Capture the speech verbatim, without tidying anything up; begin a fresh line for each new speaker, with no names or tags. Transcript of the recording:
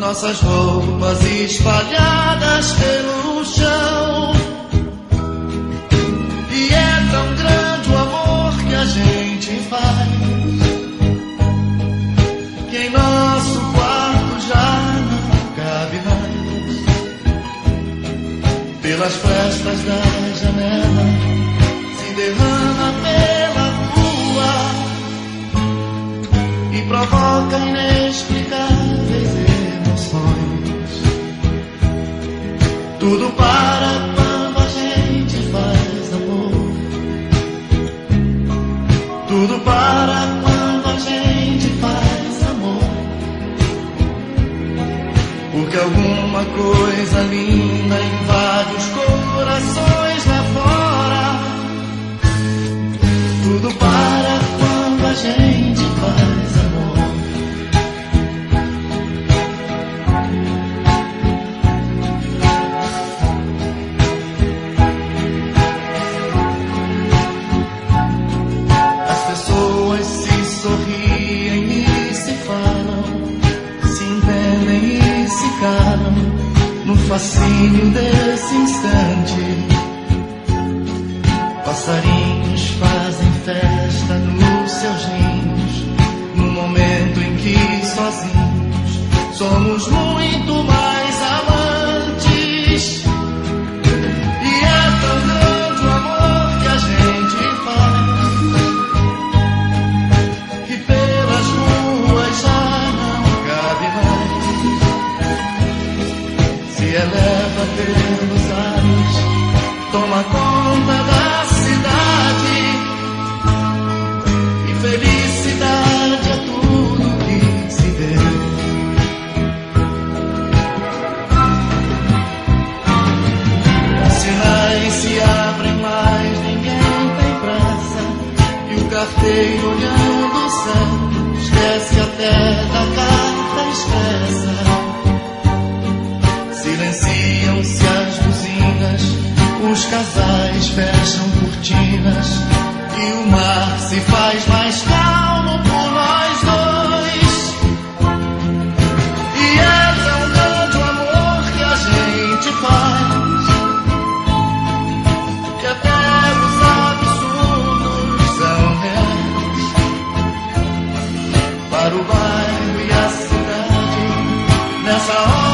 nossas roupas espalhadas pelo chão. E é tão grande o amor que a gente faz, que em nosso quarto já não cabe mais. Pelas frestas da janela se derrama pela rua e provoca inexplicáveis emoções. Tudo para quando a gente faz amor. Tudo para quando a gente faz amor. Porque alguma coisa linda invade os corações lá fora. Tudo para quando a gente faz amor. As pessoas se sorriem e se falam, se entendem e se calam no fascínio desse instante. Passarinhos fazem festa nos seus ninhos, no momento em que sozinhos somos muito mais amantes. E é tão grande o amor que a gente faz, que pelas ruas já não cabe mais. Se eleva pelos ares, toma conta da cidade, e felicidade é tudo que se vê. Os sinais se abrem, mas ninguém tem pressa, e o carteiro olhando o céu esquece até da carta expressa. Silenciam-se as buzinas, os casais fecham cortinas, e o mar se faz mais calmo por nós dois. E é tão grande o amor que a gente faz, que até os absurdos são reais. Para o bairro e a cidade, nessa hora